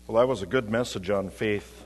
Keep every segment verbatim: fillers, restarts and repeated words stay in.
Well, that was a good message on faith.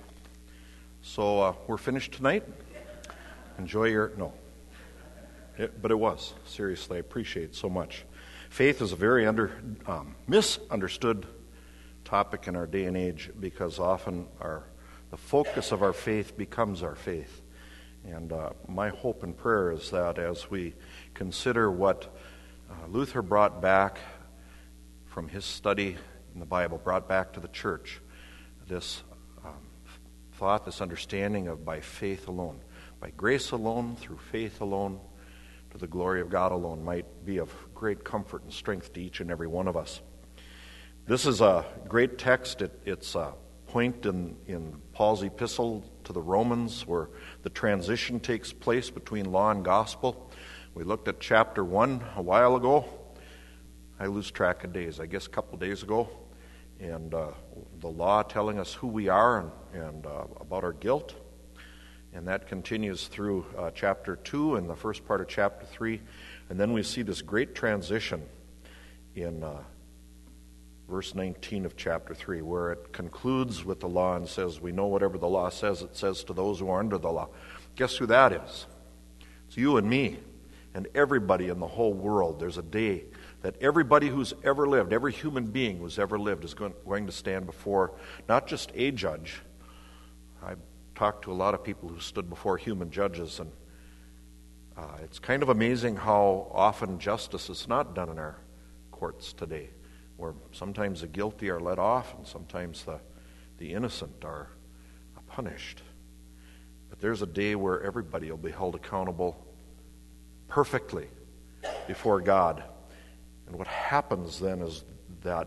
So uh, we're finished tonight. Enjoy your no, it, but it was seriously. I appreciate it so much. Faith is a very under um, misunderstood topic in our day and age because often our the focus of our faith becomes our faith. And uh, my hope and prayer is that as we consider what uh, Luther brought back from his study in the Bible, brought back to the church, this um, thought, this understanding of by faith alone, by grace alone, through faith alone, to the glory of God alone, might be of great comfort and strength to each and every one of us. This is a great text. It, it's a point in, in Paul's epistle to the Romans where the transition takes place between law and gospel. We looked at chapter one a while ago. I lose track of days, I guess a couple days ago. And uh, the law telling us who we are and, and uh, about our guilt. And that continues through uh, chapter two and the first part of chapter three. And then we see this great transition in uh, verse nineteen of chapter three, where it concludes with the law and says, we know whatever the law says, it says to those who are under the law. Guess who that is? It's you and me and everybody in the whole world. There's a day that everybody who's ever lived, every human being who's ever lived is going, going to stand before not just a judge. I've talked to a lot of people who stood before human judges, and uh, it's kind of amazing how often justice is not done in our courts today, where sometimes the guilty are let off and sometimes the, the innocent are punished. But there's a day where everybody will be held accountable perfectly before God. And what happens then is that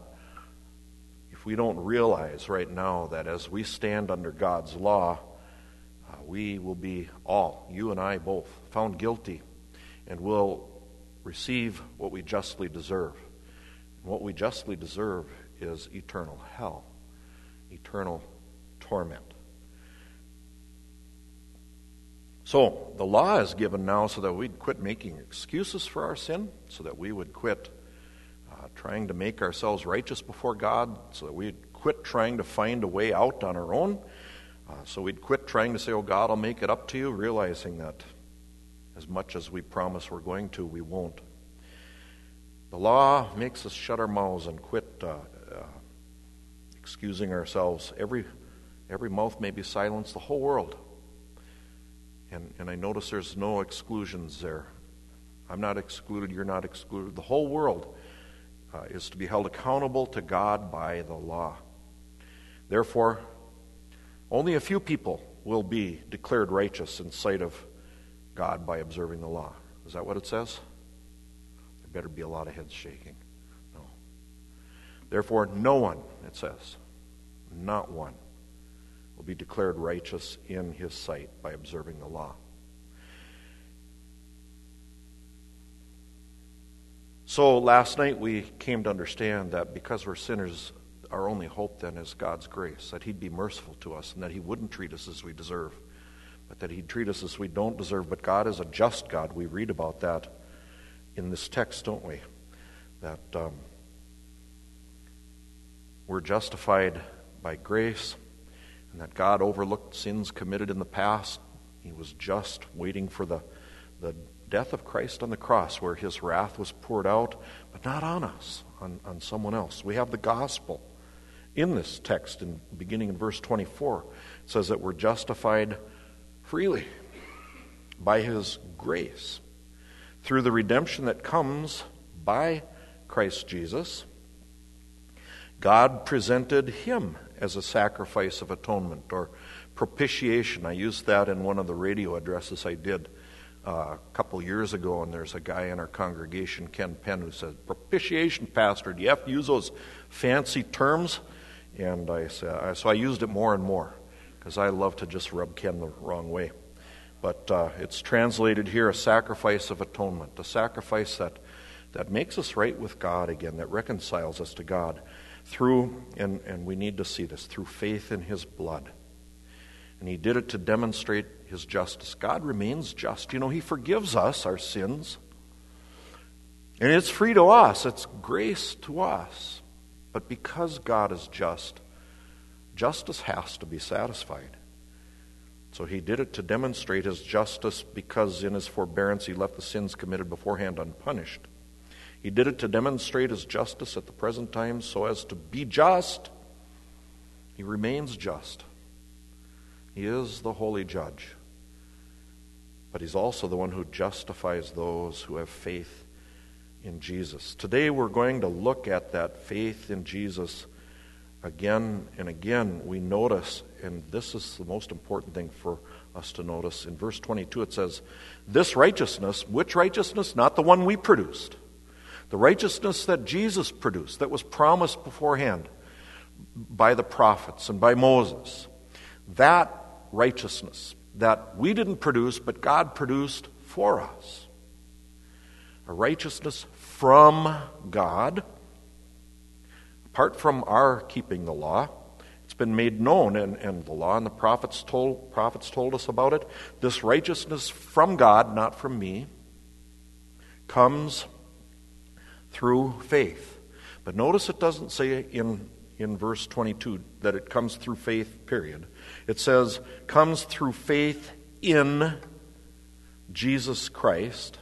if we don't realize right now that as we stand under God's law, uh, we will be all, you and I both, found guilty and will receive what we justly deserve. And what we justly deserve is eternal hell, eternal torment. So the law is given now so that we'd quit making excuses for our sin, so that we would quit Uh, trying to make ourselves righteous before God, so that we'd quit trying to find a way out on our own, uh, so we'd quit trying to say, oh God, I'll make it up to you, realizing that as much as we promise we're going to, we won't. The law makes us shut our mouths and quit uh, uh, excusing ourselves. Every every mouth may be silenced, the whole world. And, and I notice there's no exclusions there. I'm not excluded, you're not excluded. The whole world Uh, is to be held accountable to God by the law. Therefore, only a few people will be declared righteous in sight of God by observing the law. Is that what it says? There better be a lot of heads shaking. No. Therefore, no one, it says, not one, will be declared righteous in his sight by observing the law. So last night we came to understand that because we're sinners, our only hope then is God's grace, that He'd be merciful to us and that He wouldn't treat us as we deserve, but that He'd treat us as we don't deserve. But God is a just God. We read about that in this text, don't we? That um, we're justified by grace and that God overlooked sins committed in the past. He was just waiting for the the death of Christ on the cross where His wrath was poured out, but not on us, on, on someone else. We have the gospel in this text, in beginning in verse twenty-four. It says that we're justified freely by His grace through the redemption that comes by Christ Jesus. God presented Him as a sacrifice of atonement or propitiation. I used that in one of the radio addresses I did Uh, a couple years ago, and there's a guy in our congregation, Ken Penn, who said, propitiation, Pastor, do you have to use those fancy terms? And I said, so I used it more and more, because I love to just rub Ken the wrong way. But uh, it's translated here, a sacrifice of atonement, a sacrifice that, that makes us right with God again, that reconciles us to God through, and, and we need to see this, through faith in His blood. And He did it to demonstrate His justice. God remains just. You know, He forgives us our sins. And it's free to us. It's grace to us. But because God is just, Justice has to be satisfied. So he did it to demonstrate his justice, because in his forbearance he left the sins committed beforehand unpunished. He did it to demonstrate his justice at the present time so as to be just. He remains just. He is the holy judge. But he's also the one who justifies those who have faith in Jesus. Today we're going to look at that faith in Jesus again and again. We notice, and this is the most important thing for us to notice, in verse twenty-two it says, this righteousness, which righteousness? Not the one we produced. The righteousness that Jesus produced, that was promised beforehand by the prophets and by Moses. That righteousness that we didn't produce, but God produced for us. A righteousness from God, apart from our keeping the law. It's been made known, and, and the law and the prophets told, prophets told us about it. This righteousness from God, not from me, comes through faith. But notice it doesn't say in, in verse twenty-two that it comes through faith, period. It says, comes through faith in Jesus Christ.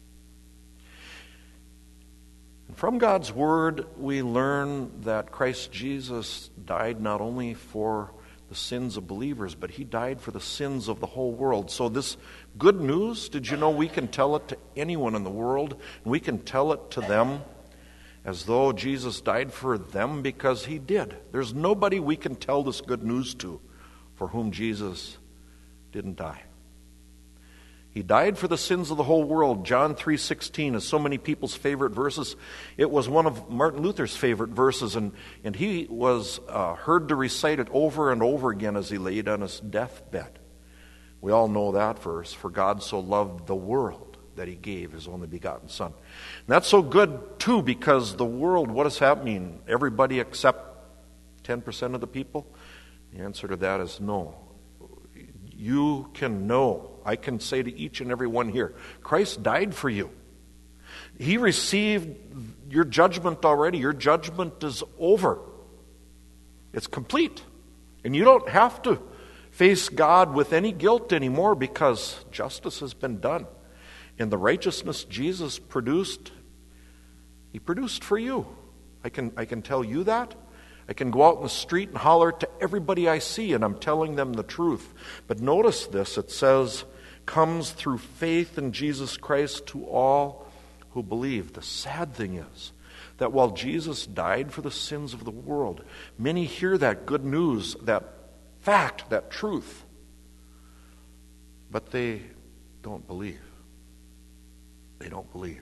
And from God's Word, we learn that Christ Jesus died not only for the sins of believers, but He died for the sins of the whole world. So this good news, did you know we can tell it to anyone in the world, and we can tell it to them as though Jesus died for them, because He did. There's nobody we can tell this good news to for whom Jesus didn't die. He died for the sins of the whole world. John three sixteen is so many people's favorite verses. It was one of Martin Luther's favorite verses, and, and he was uh, heard to recite it over and over again as he laid on his deathbed. We all know that verse, for God so loved the world that He gave His only begotten Son. And that's so good, too, because the world, what does that mean? Everybody except ten percent of the people? The answer to that is no. You can know. I can say to each and every one here, Christ died for you. He received your judgment already. Your judgment is over. It's complete. And you don't have to face God with any guilt anymore, because justice has been done. And the righteousness Jesus produced, He produced for you. I can, I can tell you that. I can go out in the street and holler to everybody I see, and I'm telling them the truth. But notice this, it says, comes through faith in Jesus Christ to all who believe. The sad thing is that while Jesus died for the sins of the world, many hear that good news, that fact, that truth, but they don't believe. They don't believe.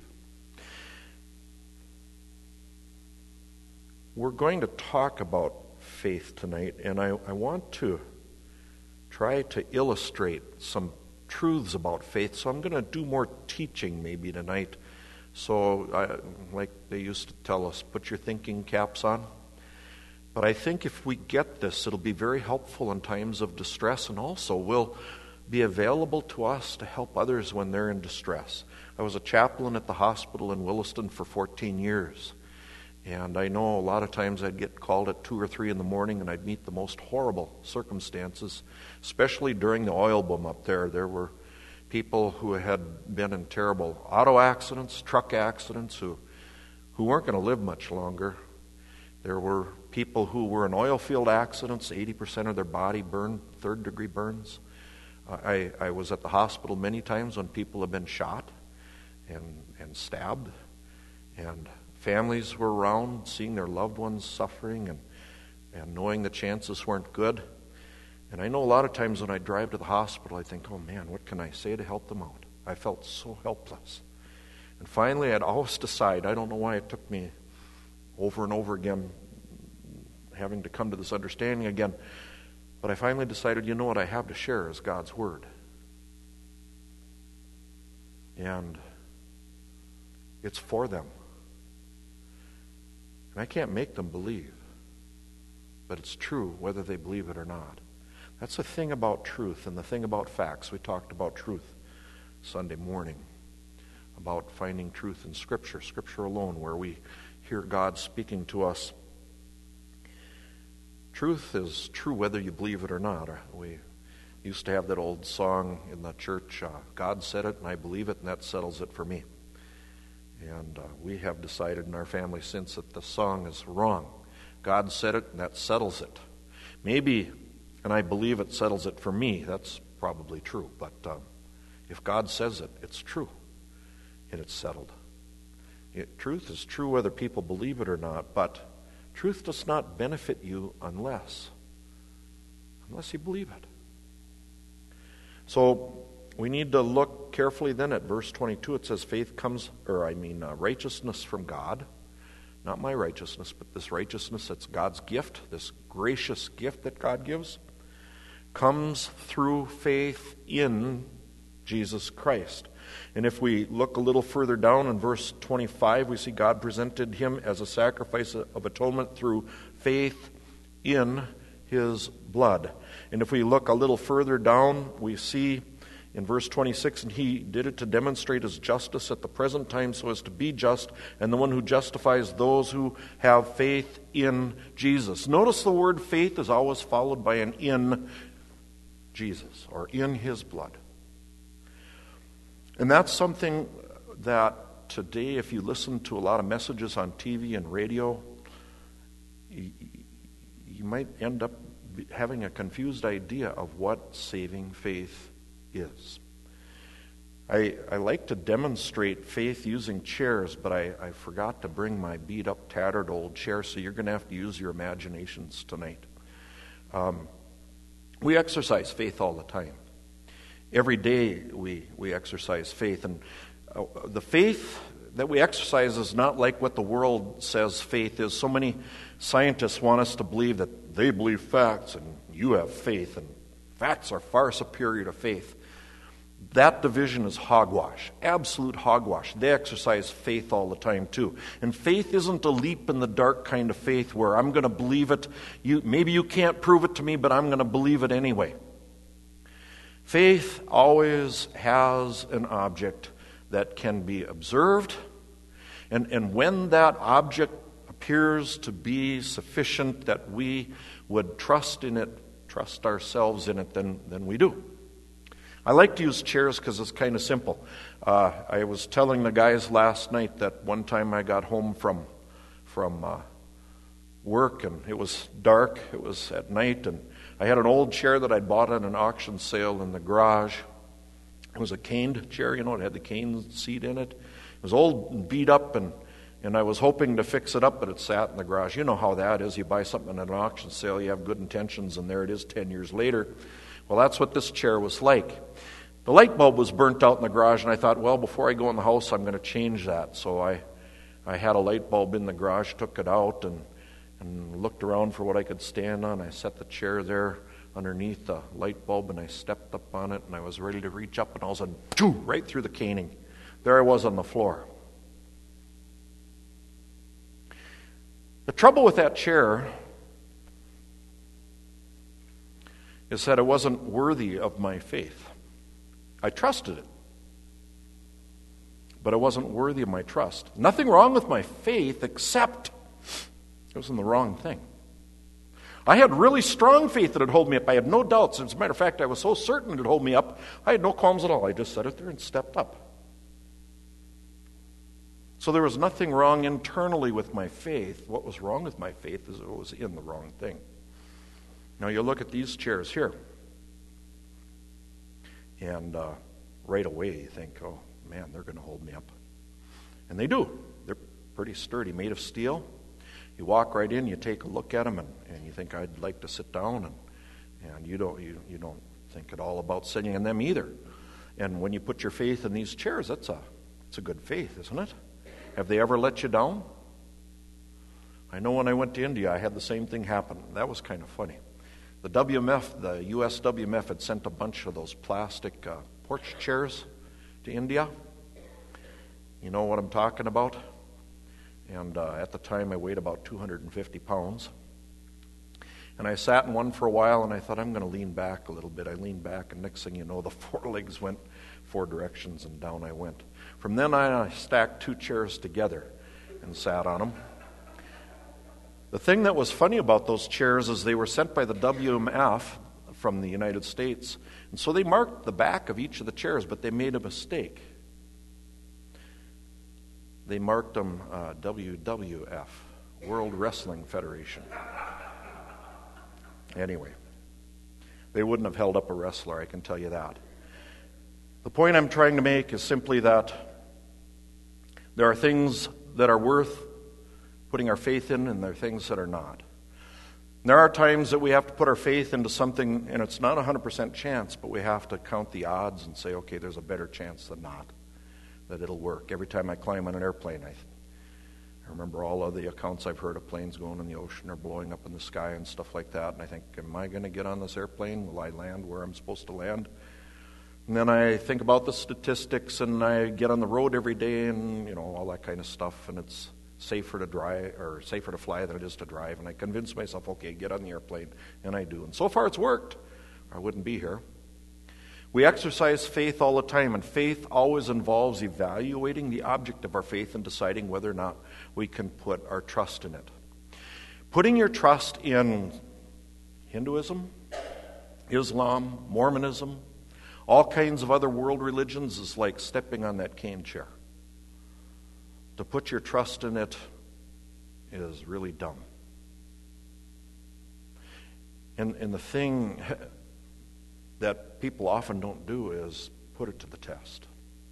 We're going to talk about faith tonight, and I, I want to try to illustrate some truths about faith. So I'm going to do more teaching maybe tonight. So, I, like they used to tell us, put your thinking caps on. But I think if we get this, it'll be very helpful in times of distress, and also will be available to us to help others when they're in distress. I was a chaplain at the hospital in Williston for fourteen years. And I know a lot of times I'd get called at two or three in the morning, and I'd meet the most horrible circumstances, especially during the oil boom up there. There were people who had been in terrible auto accidents, truck accidents, who, who weren't going to live much longer. There were people who were in oil field accidents, eighty percent of their body burned, third degree burns. I, I was at the hospital many times when people have been shot and, and stabbed, and families were around seeing their loved ones suffering and, and knowing the chances weren't good. And I know a lot of times when I drive to the hospital, I think, oh man, what can I say to help them out? I felt so helpless. And finally, I'd always decide, I don't know why it took me over and over again having to come to this understanding again, but I finally decided, you know what I have to share is God's Word. And it's for them. And I can't make them believe, but it's true whether they believe it or not. That's the thing about truth and the thing about facts. We talked about truth Sunday morning, about finding truth in Scripture, Scripture alone, where we hear God speaking to us. Truth is true whether you believe it or not. We used to have that old song in the church, uh, God said it and I believe it and that settles it for me. And uh, we have decided in our family since that the song is wrong. God said it and that settles it. Maybe, and I believe it settles it for me, that's probably true. But um, if God says it, it's true and it's settled. It, truth is true whether people believe it or not, but truth does not benefit you unless, unless you believe it. So we need to look carefully then at verse twenty-two. It says faith comes, or I mean uh, righteousness from God. Not my righteousness, but this righteousness that's God's gift, this gracious gift that God gives, comes through faith in Jesus Christ. And if we look a little further down in verse twenty-five, we see God presented him as a sacrifice of atonement through faith in his blood. And if we look a little further down, we see in verse twenty-six, and he did it to demonstrate his justice at the present time so as to be just, and the one who justifies those who have faith in Jesus. Notice the word faith is always followed by an in Jesus, or in his blood. And that's something that today, if you listen to a lot of messages on T V and radio, you, you might end up having a confused idea of what saving faith is. I, I like to demonstrate faith using chairs, but I, I forgot to bring my beat-up, tattered old chair, so you're going to have to use your imaginations tonight. Um, we exercise faith all the time. Every day we, we exercise faith, and uh, the faith that we exercise is not like what the world says faith is. So many scientists want us to believe that they believe facts and you have faith, and facts are far superior to faith. That division is hogwash, absolute hogwash. They exercise faith all the time too. And faith isn't a leap in the dark kind of faith where I'm going to believe it. You, maybe you can't prove it to me, but I'm going to believe it anyway. Faith always has an object that can be observed, and, and when that object appears to be sufficient that we would trust in it, trust ourselves in it, then, then we do. I like to use chairs because it's kind of simple. Uh, I was telling the guys last night that one time I got home from, from uh, work, and it was dark, it was at night, and I had an old chair that I'd bought at an auction sale in the garage. It was a caned chair, you know, it had the cane seat in it. It was old and beat up, and, and I was hoping to fix it up, but it sat in the garage. You know how that is. You buy something at an auction sale, you have good intentions, and there it is ten years later. Well, that's what this chair was like. The light bulb was burnt out in the garage, and I thought, well, before I go in the house, I'm going to change that. So I, I had a light bulb in the garage, took it out, and and looked around for what I could stand on. I set the chair there underneath the light bulb, and I stepped up on it, and I was ready to reach up, and all of a sudden, choo, right through the caning. There I was on the floor. The trouble with that chair is that it wasn't worthy of my faith. I trusted it, but it wasn't worthy of my trust. Nothing wrong with my faith except it was in the wrong thing. I had really strong faith that it would hold me up. I had no doubts. As a matter of fact, I was so certain it would hold me up, I had no qualms at all. I just set it there and stepped up. So there was nothing wrong internally with my faith. What was wrong with my faith is it was in the wrong thing. Now you look at these chairs here, and uh, right away you think, oh man, they're going to hold me up. And they do. They're pretty sturdy, made of steel. You walk right in, you take a look at them, and, and you think, I'd like to sit down, and, and you don't you, you don't think at all about sitting in them either. And when you put your faith in these chairs, that's a, it's a good faith, isn't it? Have they ever let you down? I know when I went to India, I had the same thing happen. That was kind of funny. The W M F, the U S W M F had sent a bunch of those plastic uh, porch chairs to India. You know what I'm talking about? And uh, at the time, I weighed about two hundred fifty pounds. And I sat in one for a while, and I thought, I'm going to lean back a little bit. I leaned back, and next thing you know, the four legs went four directions, and down I went. From then on, I stacked two chairs together and sat on them. The thing that was funny about those chairs is they were sent by the W M F from the United States. And so they marked the back of each of the chairs, but they made a mistake. They marked them uh, W W F, World Wrestling Federation. Anyway, they wouldn't have held up a wrestler, I can tell you that. The point I'm trying to make is simply that there are things that are worth putting our faith in, and there are things that are not. And there are times that we have to put our faith into something, and it's not a one hundred percent chance, but we have to count the odds and say, okay, there's a better chance than not that it'll work. Every time I climb on an airplane, I, I remember all of the accounts I've heard of planes going in the ocean or blowing up in the sky and stuff like that, and I think, am I going to get on this airplane? Will I land where I'm supposed to land? And then I think about the statistics, and I get on the road every day, and you know, all that kind of stuff, and it's safer to drive or safer to fly than it is to drive. And I convince myself, okay, get on the airplane, and I do. And so far, it's worked. I wouldn't be here. We exercise faith all the time, and faith always involves evaluating the object of our faith and deciding whether or not we can put our trust in it. Putting your trust in Hinduism, Islam, Mormonism, all kinds of other world religions is like stepping on that cane chair. To put your trust in it is really dumb. And, and the thing that people often don't do is put it to the test.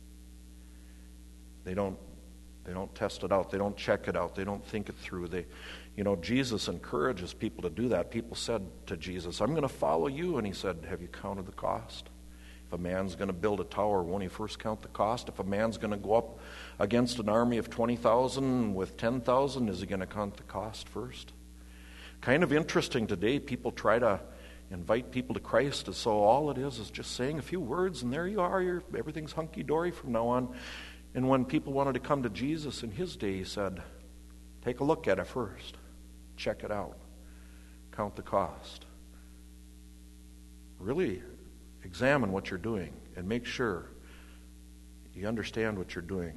They don't they don't test it out. They don't check it out. They don't think it through. They, you know, Jesus encourages people to do that. People said to Jesus, I'm going to follow you. And he said, have you counted the cost? If a man's going to build a tower, won't he first count the cost? If a man's going to go up against an army of twenty thousand with ten thousand, is he going to count the cost first? Kind of interesting today, people try to invite people to Christ as so all it is is just saying a few words, and there you are, you're, everything's hunky-dory from now on. And when people wanted to come to Jesus in his day, he said, take a look at it first. Check it out. Count the cost. Really examine what you're doing and make sure you understand what you're doing.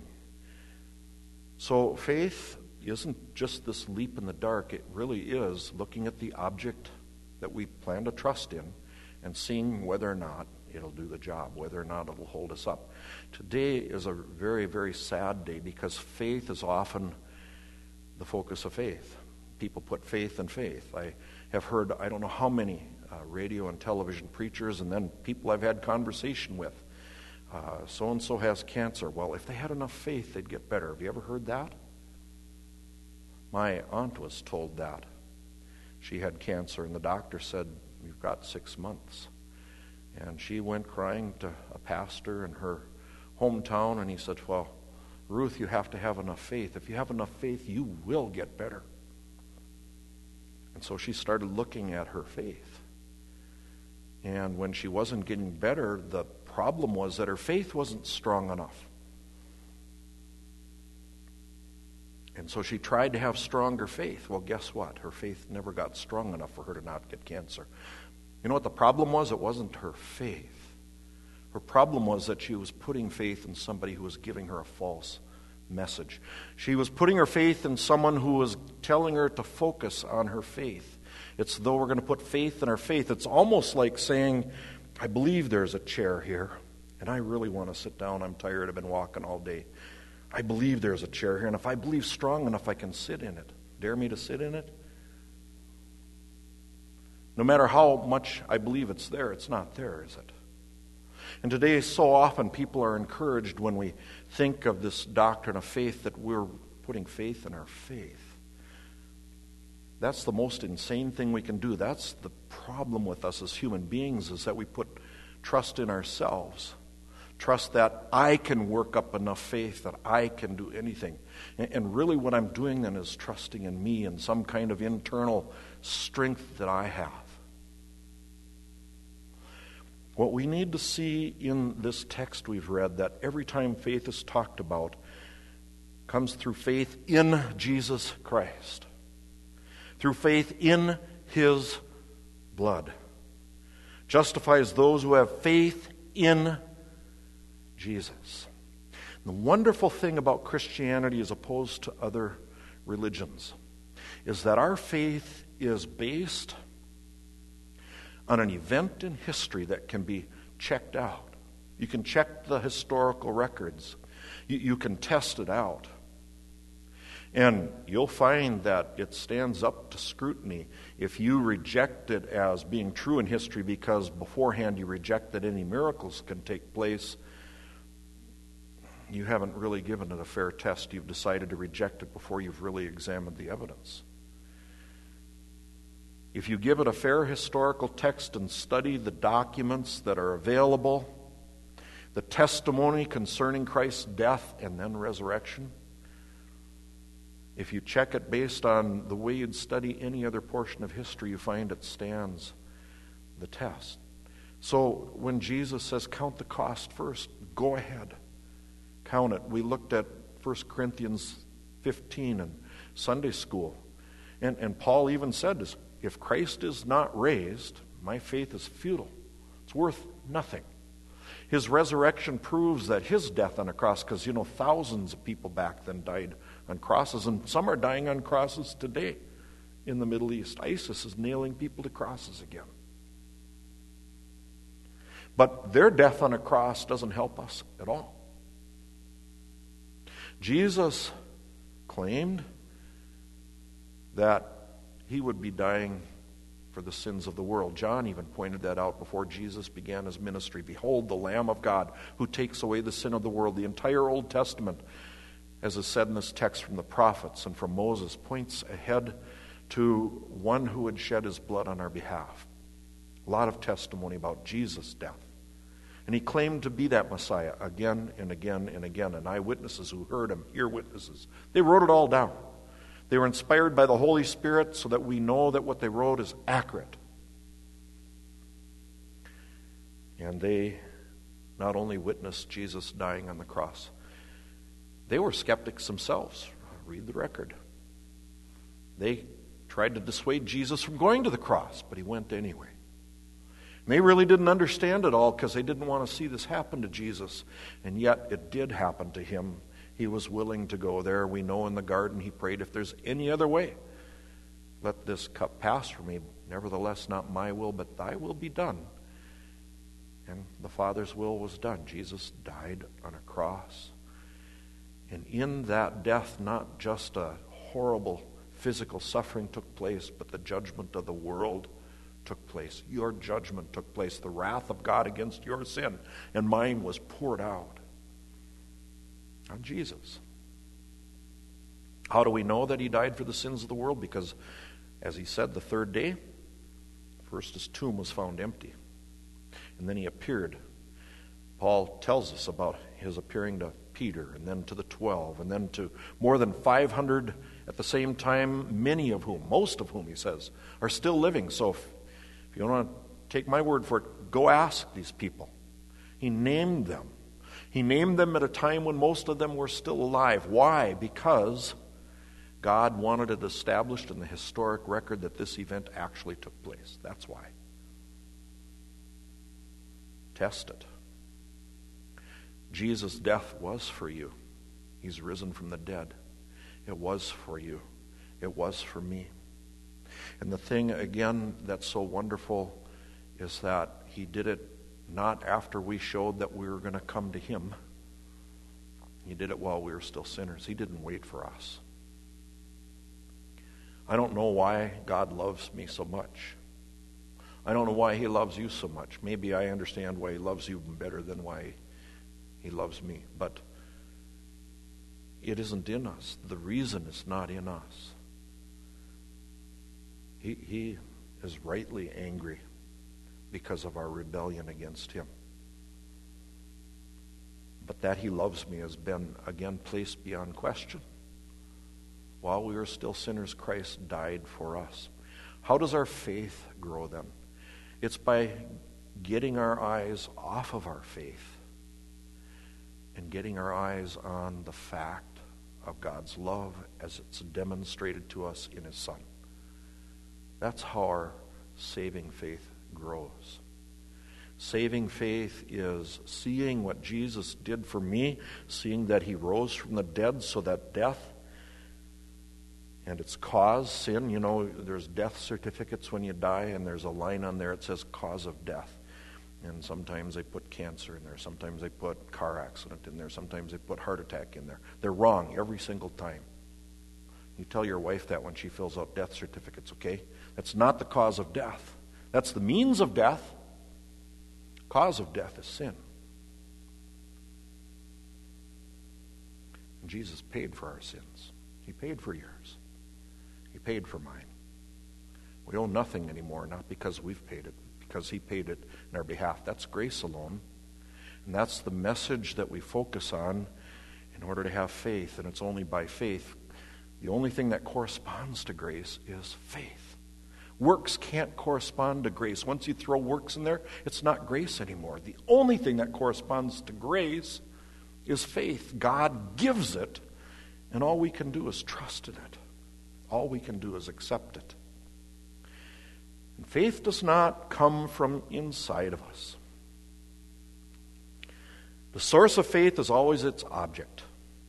So faith isn't just this leap in the dark. It really is looking at the object that we plan to trust in and seeing whether or not it'll do the job, whether or not it'll hold us up. Today is a very, very sad day because faith is often the focus of faith. People put faith in faith. I have heard, I don't know how many uh, radio and television preachers and then people I've had conversation with. Uh, so-and-so has cancer. Well, if they had enough faith, they'd get better. Have you ever heard that? My aunt was told that. She had cancer, and the doctor said, you've got six months. And she went crying to a pastor in her hometown, and he said, well, Ruth, you have to have enough faith. If you have enough faith, you will get better. And so she started looking at her faith. And when she wasn't getting better, the problem was that her faith wasn't strong enough. And so she tried to have stronger faith. Well, guess what? Her faith never got strong enough for her to not get cancer. You know what the problem was? It wasn't her faith. Her problem was that she was putting faith in somebody who was giving her a false message. She was putting her faith in someone who was telling her to focus on her faith. It's though we're going to put faith in our faith. It's almost like saying, I believe there's a chair here, and I really want to sit down. I'm tired. I've been walking all day. I believe there's a chair here, and if I believe strong enough, I can sit in it. Dare me to sit in it? No matter how much I believe it's there, it's not there, is it? And today, so often, people are encouraged when we think of this doctrine of faith that we're putting faith in our faith. That's the most insane thing we can do. That's the problem with us as human beings, is that we put trust in ourselves. Trust that I can work up enough faith that I can do anything. And really what I'm doing then is trusting in me and some kind of internal strength that I have. What we need to see in this text we've read, that every time faith is talked about, comes through faith in Jesus Christ. Through faith in His blood. Justifies those who have faith in Jesus. The wonderful thing about Christianity as opposed to other religions is that our faith is based on an event in history that can be checked out. You can check the historical records. You, you can test it out. And you'll find that it stands up to scrutiny if you reject it as being true in history because beforehand you reject that any miracles can take place. You haven't really given it a fair test. You've decided to reject it before you've really examined the evidence. If you give it a fair historical text and study the documents that are available, the testimony concerning Christ's death and then resurrection, if you check it based on the way you'd study any other portion of history, you find it stands the test. So when Jesus says, count the cost first, go ahead. Count it. We looked at First Corinthians fifteen in Sunday school. And, and Paul even said this, if Christ is not raised, my faith is futile. It's worth nothing. His resurrection proves that his death on a cross, because, you know, thousands of people back then died on crosses, and some are dying on crosses today in the Middle East. ISIS is nailing people to crosses again. But their death on a cross doesn't help us at all. Jesus claimed that he would be dying for the sins of the world. John even pointed that out before Jesus began his ministry. Behold, the Lamb of God who takes away the sin of the world. The entire Old Testament, as is said in this text from the prophets and from Moses, points ahead to one who would shed his blood on our behalf. A lot of testimony about Jesus' death. And he claimed to be that Messiah again and again and again. And eyewitnesses who heard him, ear witnesses, they wrote it all down. They were inspired by the Holy Spirit so that we know that what they wrote is accurate. And they not only witnessed Jesus dying on the cross, they were skeptics themselves. Read the record. They tried to dissuade Jesus from going to the cross, but he went anyway. And they really didn't understand it all because they didn't want to see this happen to Jesus. And yet it did happen to him. He was willing to go there. We know in the garden he prayed, if there's any other way, let this cup pass from me. Nevertheless, not my will, but thy will be done. And the Father's will was done. Jesus died on a cross. And in that death, not just a horrible physical suffering took place, but the judgment of the world took place. Your judgment took place. The wrath of God against your sin and mine was poured out on Jesus. How do we know that he died for the sins of the world? Because, as he said, the third day, first his tomb was found empty. And then he appeared. Paul tells us about his appearing to Peter, and then to the twelve, and then to more than five hundred at the same time, many of whom, most of whom, he says, are still living. So if, if you don't want to take my word for it, go ask these people. He named them. He named them at a time when most of them were still alive. Why? Because God wanted it established in the historic record that this event actually took place. That's why. Test it. Jesus' death was for you. He's risen from the dead. It was for you. It was for me. And the thing, again, that's so wonderful is that he did it not after we showed that we were going to come to him. He did it while we were still sinners. He didn't wait for us. I don't know why God loves me so much. I don't know why he loves you so much. Maybe I understand why he loves you better than why he loves me. But it isn't in us. The reason is not in us. He, he is rightly angry because of our rebellion against him. But that he loves me has been, again, placed beyond question. While we were still sinners, Christ died for us. How does our faith grow then? It's by getting our eyes off of our faith and getting our eyes on the fact of God's love as it's demonstrated to us in his Son. That's how our saving faith grows. Saving faith is seeing what Jesus did for me, seeing that he rose from the dead so that death And it's cause, sin. You know, there's death certificates when you die, and there's a line on there that says cause of death. And sometimes they put cancer in there. Sometimes they put car accident in there. Sometimes they put heart attack in there. They're wrong every single time. You tell your wife that when she fills out death certificates, okay? That's not the cause of death. That's the means of death. Cause of death is sin. And Jesus paid for our sins. He paid for yours. He paid for mine. We owe nothing anymore, not because we've paid it, because he paid it in our behalf. That's grace alone. And that's the message that we focus on in order to have faith. And it's only by faith. The only thing that corresponds to grace is faith. Works can't correspond to grace. Once you throw works in there, it's not grace anymore. The only thing that corresponds to grace is faith. God gives it, and all we can do is trust in it. All we can do is accept it. And faith does not come from inside of us. The source of faith is always its object.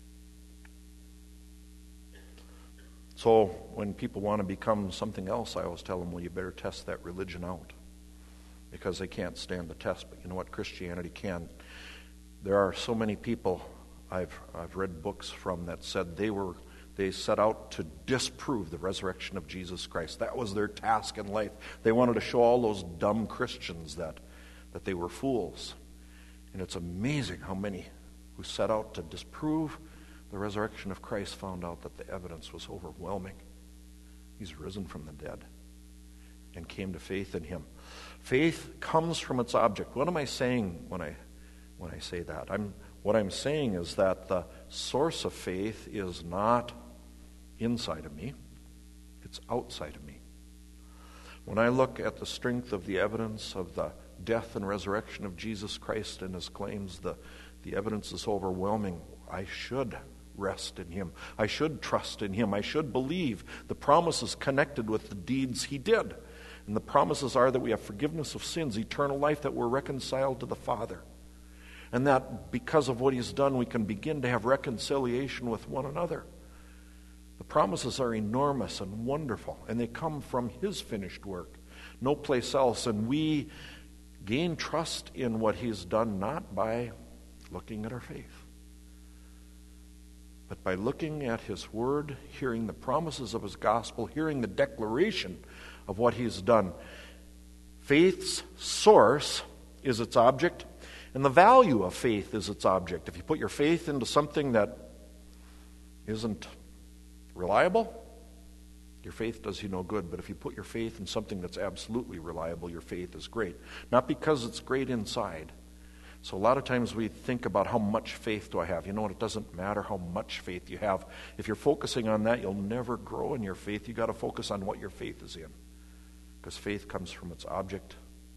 So when people want to become something else, I always tell them, well, you better test that religion out, because they can't stand the test. But you know what? Christianity can. There are so many people I've I've read books from that said they were they set out to disprove the resurrection of Jesus Christ. That was their task in life. They wanted to show all those dumb Christians that that they were fools. And it's amazing how many who set out to disprove the resurrection of Christ found out that the evidence was overwhelming. He's risen from the dead and came to faith in him. Faith comes from its object. What am I saying when I when I say that? I'm what I'm saying is that the source of faith is not inside of me, it's outside of me. When I look at the strength of the evidence of the death and resurrection of Jesus Christ and his claims, the, the evidence is overwhelming. I should rest in him. I should trust in him. I should believe the promises connected with the deeds he did. And the promises are that we have forgiveness of sins, eternal life, that we're reconciled to the Father. And that because of what he's done, we can begin to have reconciliation with one another. The promises are enormous and wonderful, and they come from his finished work, no place else. And we gain trust in what he's done not by looking at our faith, but by looking at his word, hearing the promises of his gospel, hearing the declaration of what he's done. Faith's source is its object, and the value of faith is its object. If you put your faith into something that isn't reliable, your faith does you no good. But if you put your faith in something that's absolutely reliable, your faith is great. Not because it's great inside. So a lot of times we think about how much faith do I have. You know what? It doesn't matter how much faith you have. If you're focusing on that, you'll never grow in your faith. You've got to focus on what your faith is in. Because faith comes from its object.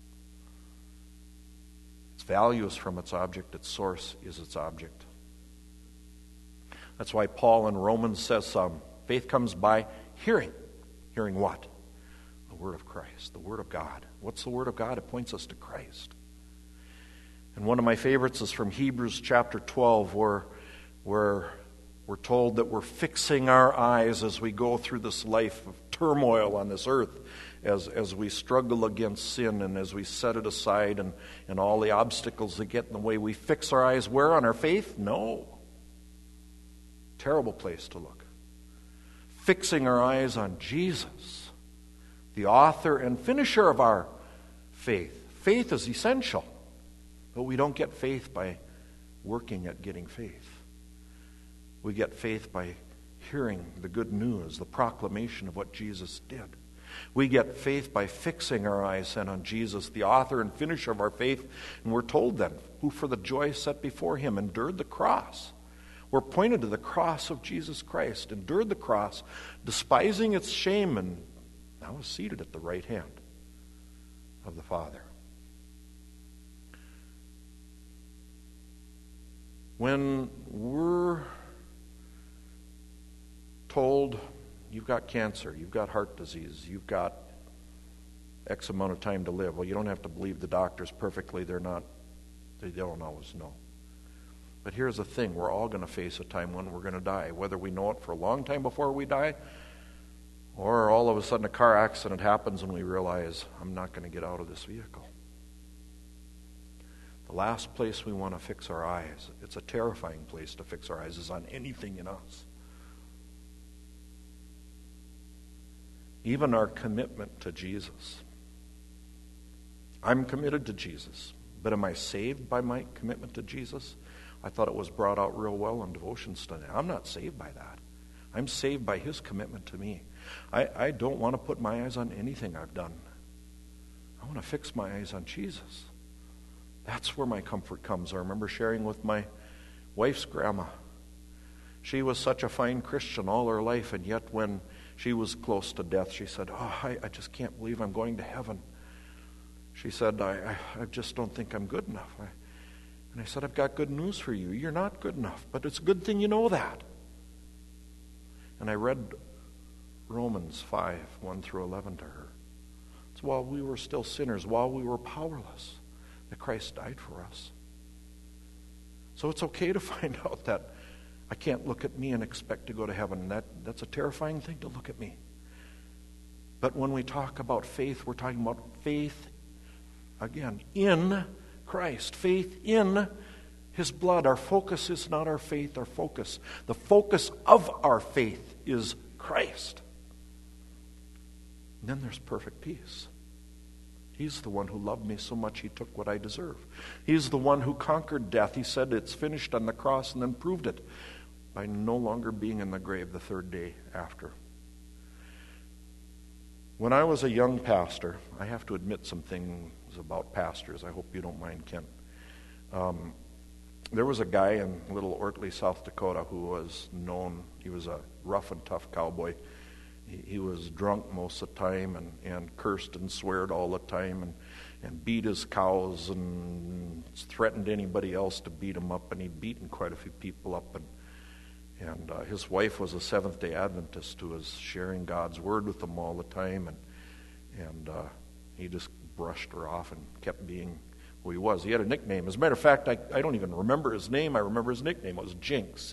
Its value is from its object. Its source is its object. That's why Paul in Romans says um, faith comes by hearing. Hearing what? The Word of Christ, the Word of God. What's the Word of God? It points us to Christ. And one of my favorites is from Hebrews chapter twelve, where, where we're told that we're fixing our eyes as we go through this life of turmoil on this earth, as, as we struggle against sin and as we set it aside and, and all the obstacles that get in the way. We fix our eyes where? On our faith? No. Terrible place to look. Fixing our eyes on Jesus, the author and finisher of our faith. Faith is essential. But we don't get faith by working at getting faith. We get faith by hearing the good news, the proclamation of what Jesus did. We get faith by fixing our eyes set on Jesus, the author and finisher of our faith. And we're told then, who for the joy set before him endured the cross. We're pointed to the cross of Jesus Christ, endured the cross, despising its shame, and now is seated at the right hand of the Father. When we're told you've got cancer, you've got heart disease, you've got X amount of time to live, well, you don't have to believe the doctors perfectly. They're not, they don't always know. But here's the thing, we're all going to face a time when we're going to die. Whether we know it for a long time before we die, Or all of a sudden a car accident happens and we realize, I'm not going to get out of this vehicle. The last place we want to fix our eyes, it's a terrifying place to fix our eyes, is on anything in us. Even our commitment to Jesus. I'm committed to Jesus, but am I saved by my commitment to Jesus? I thought it was brought out real well in devotion study. I'm not saved by that. I'm saved by His commitment to me. I, I don't want to put my eyes on anything I've done. I want to fix my eyes on Jesus. That's where my comfort comes. I remember sharing with my wife's grandma. She was such a fine Christian all her life, and yet when she was close to death, she said, oh, I, I just can't believe I'm going to heaven. She said, I, I, I just don't think I'm good enough. I, and I said, I've got good news for you. You're not good enough, but it's a good thing you know that. And I read Romans five, one through eleven to her. It's while we were still sinners, while we were powerless, that Christ died for us. So it's okay to find out that I can't look at me and expect to go to heaven. That, that's a terrifying thing to look at me. But when we talk about faith, we're talking about faith, again, in Christ. Faith in His blood. Our focus is not our faith, our focus. The focus of our faith is Christ. And then there's perfect peace. He's the one who loved me so much He took what I deserve. He's the one who conquered death. He said it's finished on the cross and then proved it by no longer being in the grave the third day after. When I was a young pastor, I have to admit some things about pastors. I hope you don't mind, Ken. Um, there was a guy in Little Ortley, South Dakota, who was known. He was a rough and tough cowboy. He, he was drunk most of the time and, and cursed and sweared all the time and, and beat his cows and threatened anybody else to beat him up. And he'd beaten quite a few people up. And And uh, his wife was a Seventh-day Adventist who was sharing God's Word with them all the time, and and uh, he just brushed her off and kept being who he was. He had a nickname. As a matter of fact, I, I don't even remember his name. I remember his nickname. It was Jinx.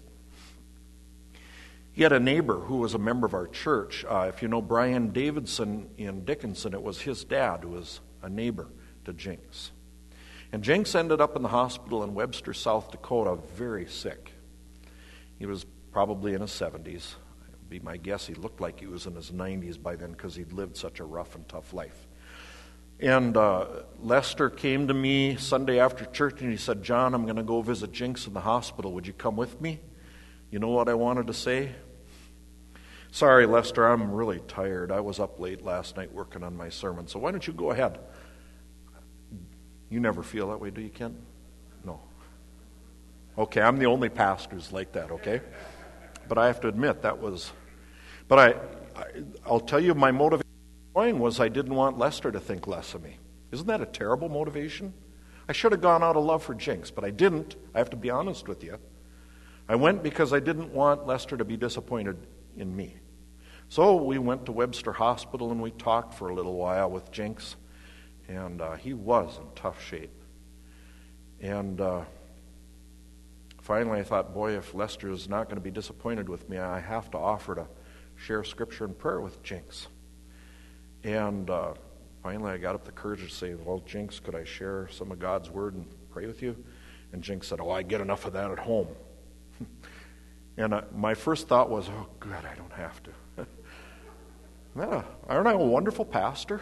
He had a neighbor who was a member of our church. Uh, if you know Brian Davidson in Dickinson, it was his dad who was a neighbor to Jinx. And Jinx ended up in the hospital in Webster, South Dakota, very sick. He was probably in his seventies. It would be my guess he looked like he was in his nineties by then because he'd lived such a rough and tough life. And uh, Lester came to me Sunday after church and he said, John, I'm going to go visit Jinx in the hospital. Would you come with me? You know what I wanted to say? Sorry, Lester, I'm really tired. I was up late last night working on my sermon, so why don't you go ahead? You never feel that way, do you, Ken? No. Okay, I'm the only pastor who's like that, okay? But I have to admit, that was... But I, I, I'll tell you, my motivation was I didn't want Lester to think less of me. Isn't that a terrible motivation? I should have gone out of love for Jinx, but I didn't. I have to be honest with you. I went because I didn't want Lester to be disappointed in me. So we went to Webster Hospital and we talked for a little while with Jinx, and uh, he was in tough shape. And... Uh, Finally, I thought, boy, if Lester is not going to be disappointed with me, I have to offer to share Scripture and prayer with Jinx. And uh, finally, I got up the courage to say, well, Jinx, could I share some of God's Word and pray with you? And Jinx said, oh, I get enough of that at home. And uh, my first thought was, oh, good, I don't have to. Yeah, aren't I a wonderful pastor?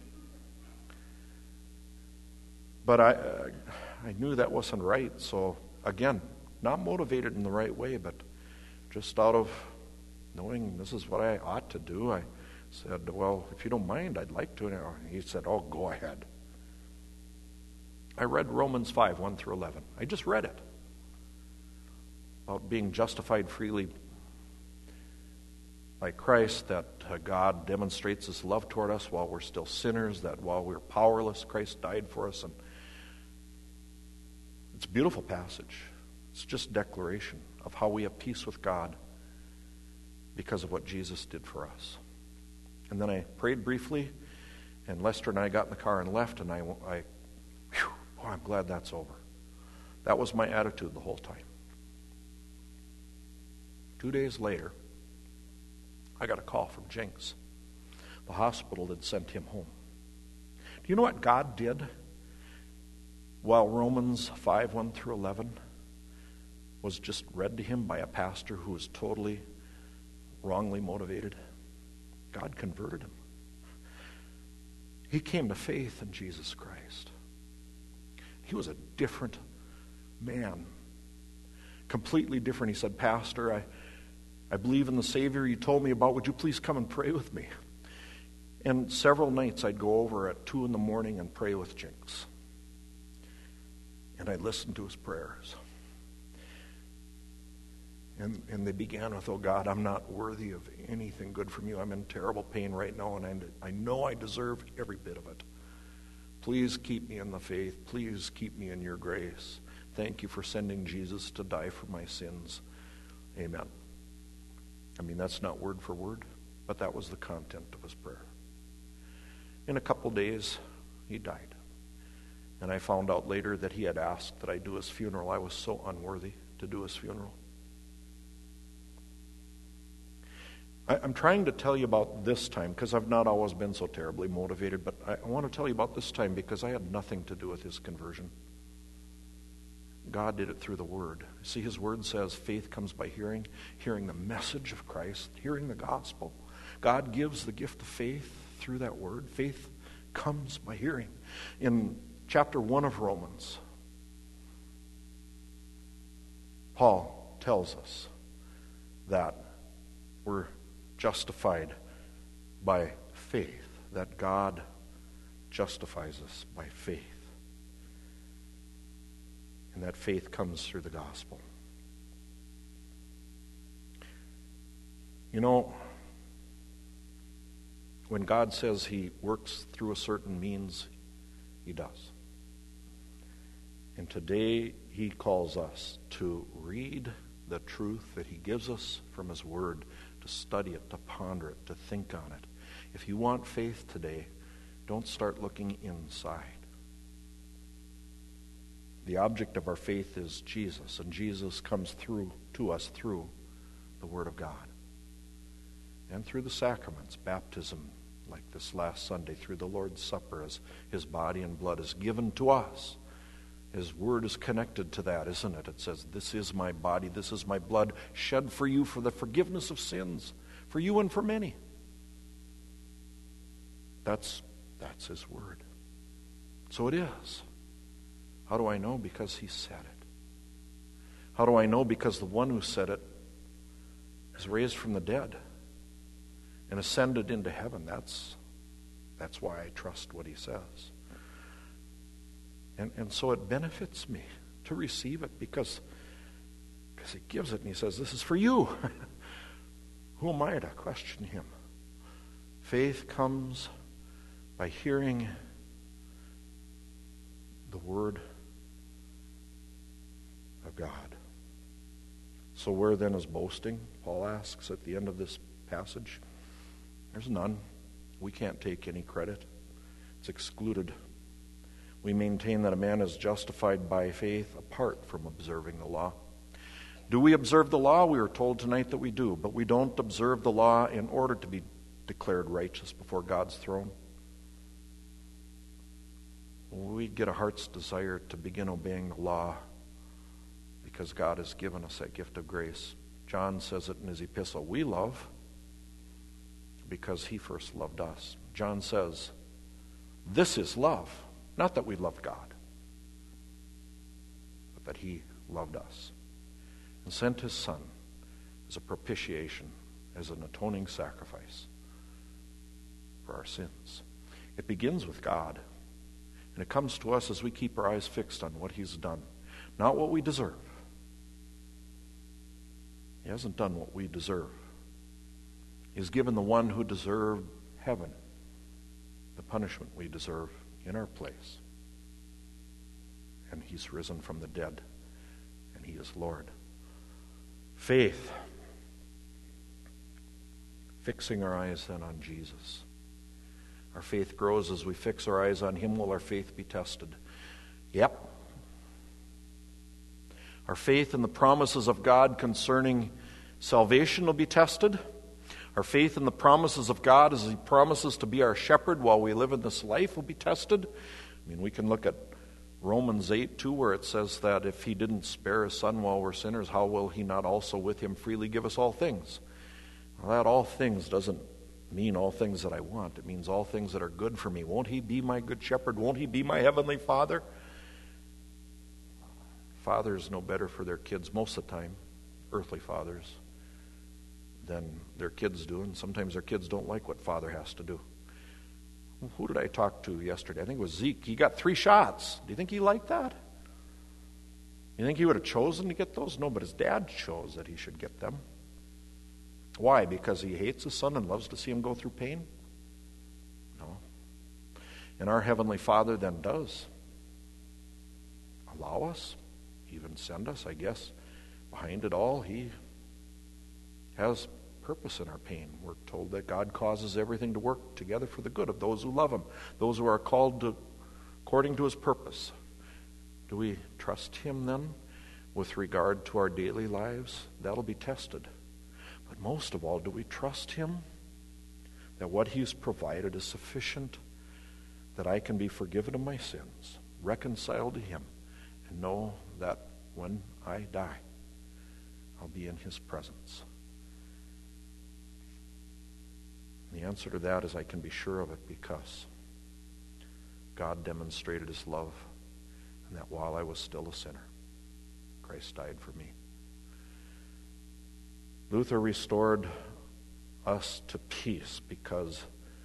But I, uh, I knew that wasn't right, so again, not motivated in the right way, but just out of knowing this is what I ought to do, I said, well, if you don't mind, I'd like to. And he said, oh, go ahead. I read Romans five, one through eleven. I just read it. About being justified freely by Christ, that uh, God demonstrates His love toward us while we're still sinners, that while we're powerless, Christ died for us. And it's a beautiful passage. It's just a declaration of how we have peace with God because of what Jesus did for us. And then I prayed briefly, and Lester and I got in the car and left, and I, I whew, oh, I'm glad that's over. That was my attitude the whole time. Two days later, I got a call from Jinx. The hospital had sent him home. Do you know what God did while Romans five, one through eleven was just read to him by a pastor who was totally wrongly motivated? God converted him. He came to faith in Jesus Christ. He was a different man. Completely different. He said, Pastor, I, I believe in the Savior you told me about. Would you please come and pray with me? And several nights I'd go over at two in the morning and pray with Jinx. And I'd listen to his prayers. And, and they began with, oh God, I'm not worthy of anything good from you. I'm in terrible pain right now, and I, I know I deserve every bit of it. Please keep me in the faith. Please keep me in your grace. Thank you for sending Jesus to die for my sins. Amen. I mean, that's not word for word, but that was the content of his prayer. In a couple days, he died. And I found out later that he had asked that I do his funeral. I was so unworthy to do his funeral. I, I'm trying to tell you about this time because I've not always been so terribly motivated, but I, I want to tell you about this time because I had nothing to do with his conversion. God did it through the Word. See, his Word says faith comes by hearing, hearing the message of Christ, hearing the gospel. God gives the gift of faith through that Word. Faith comes by hearing. In chapter one of Romans, Paul tells us that we're justified by faith, that God justifies us by faith. And that faith comes through the gospel. You know, when God says he works through a certain means, he does. And today he calls us to read the truth that he gives us from his word, to study it, to ponder it, to think on it. If you want faith today, don't start looking inside. The object of our faith is Jesus, and Jesus comes through to us through the Word of God. And through the sacraments, baptism, like this last Sunday, through the Lord's Supper, as his body and blood is given to us. His Word is connected to that, isn't it? It says, this is my body, this is my blood, shed for you for the forgiveness of sins, for you and for many. That's, that's his Word. So it is. How do I know? Because he said it. How do I know? Because the one who said it is raised from the dead and ascended into heaven. That's, that's why I trust what he says. And, and so it benefits me to receive it because, because he gives it and he says, this is for you. Who am I to question him? Faith comes by hearing the word of God. So where then is boasting? Paul asks at the end of this passage. There's none. We can't take any credit. It's excluded. We maintain that a man is justified by faith apart from observing the law. Do we observe the law? We were told tonight that we do, but we don't observe the law in order to be declared righteous before God's throne. We get a heart's desire to begin obeying the law because God has given us that gift of grace. John says it in his epistle. We love because he first loved us. John says, this is love. Not that we loved God, but that he loved us and sent his Son as a propitiation, as an atoning sacrifice for our sins. It begins with God, and it comes to us as we keep our eyes fixed on what he's done, not what we deserve. He hasn't done what we deserve. He's given the one who deserved heaven the punishment we deserve in our place. And he's risen from the dead, and he is Lord. Faith. Fixing our eyes then on Jesus. Our faith grows as we fix our eyes on him. Will our faith be tested? Yep. Our faith in the promises of God concerning salvation will be tested. Our faith in the promises of God as He promises to be our shepherd while we live in this life will be tested. I mean, we can look at Romans eight, too, where it says that if He didn't spare His Son while we're sinners, how will He not also with Him freely give us all things? Well, that all things doesn't mean all things that I want. It means all things that are good for me. Won't He be my good shepherd? Won't He be my heavenly Father? Fathers know better for their kids most of the time, earthly fathers, than their kids do, and sometimes their kids don't like what Father has to do. Who did I talk to yesterday? I think it was Zeke. He got three shots. Do you think he liked that? You think he would have chosen to get those? No, but his dad chose that he should get them. Why? Because he hates his son and loves to see him go through pain? No. And our Heavenly Father then does allow us, even send us, I guess. Behind it all, He has purpose in our pain. We're told that God causes everything to work together for the good of those who love Him, those who are called to, according to His purpose. Do we trust Him then with regard to our daily lives? That'll be tested. But most of all, do we trust Him that what He's provided is sufficient, that I can be forgiven of my sins, reconciled to Him, and know that when I die, I'll be in His presence? And the answer to that is I can be sure of it because God demonstrated His love, and that while I was still a sinner, Christ died for me. Luther restored us to peace because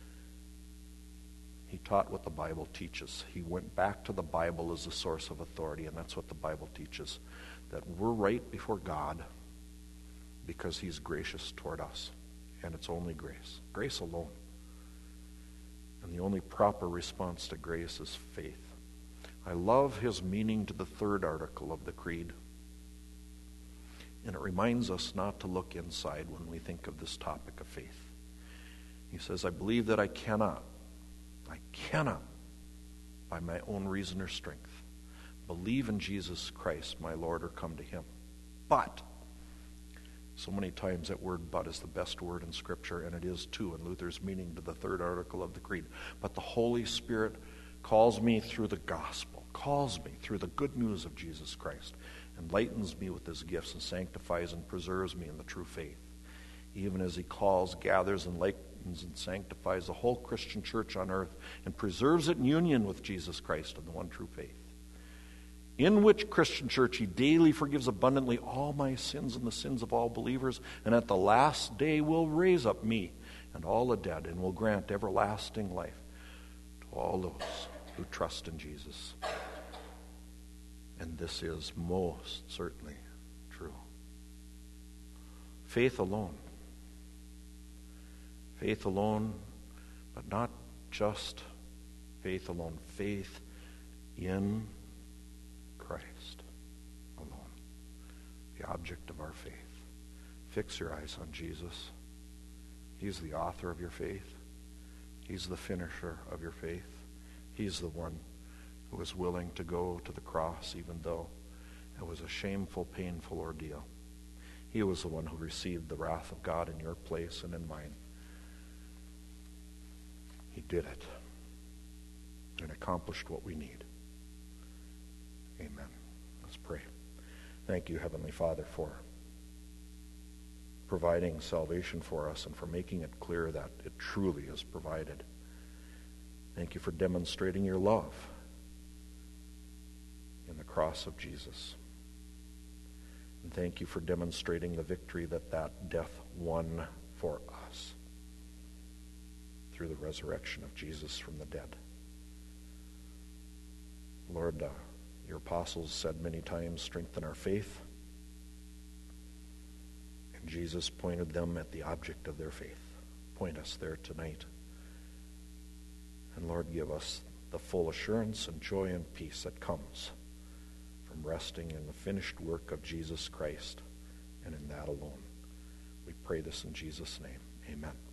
he taught what the Bible teaches. He went back to the Bible as the source of authority, and that's what the Bible teaches, that we're right before God because He's gracious toward us, and it's only grace. Grace alone. And the only proper response to grace is faith. I love his meaning to the third article of the Creed, and it reminds us not to look inside when we think of this topic of faith. He says, I believe that I cannot I cannot, by my own reason or strength, believe in Jesus Christ, my Lord, or come to Him. But, so many times that word but is the best word in Scripture, and it is too in Luther's meaning to the third article of the Creed. But the Holy Spirit calls me through the gospel, calls me through the good news of Jesus Christ, enlightens me with His gifts, and sanctifies and preserves me in the true faith. Even as He calls, gathers, and likens and sanctifies the whole Christian church on earth and preserves it in union with Jesus Christ and the one true faith. In which Christian church He daily forgives abundantly all my sins and the sins of all believers, and at the last day will raise up me and all the dead, and will grant everlasting life to all those who trust in Jesus. And this is most certainly true. Faith alone. Faith alone, but not just faith alone. Faith in Christ alone, the object of our faith. Fix your eyes on Jesus. He's the author of your faith. He's the finisher of your faith. He's the one who was willing to go to the cross even though it was a shameful, painful ordeal. He was the one who received the wrath of God in your place and in mine. He did it and accomplished what we need. Amen. Let's pray. Thank you, Heavenly Father, for providing salvation for us and for making it clear that it truly is provided. Thank you for demonstrating your love in the cross of Jesus. And thank you for demonstrating the victory that that death won for us through the resurrection of Jesus from the dead. Lord, uh, your apostles said many times, strengthen our faith. And Jesus pointed them at the object of their faith. Point us there tonight. And Lord, give us the full assurance and joy and peace that comes from resting in the finished work of Jesus Christ and in that alone. We pray this in Jesus' name. Amen.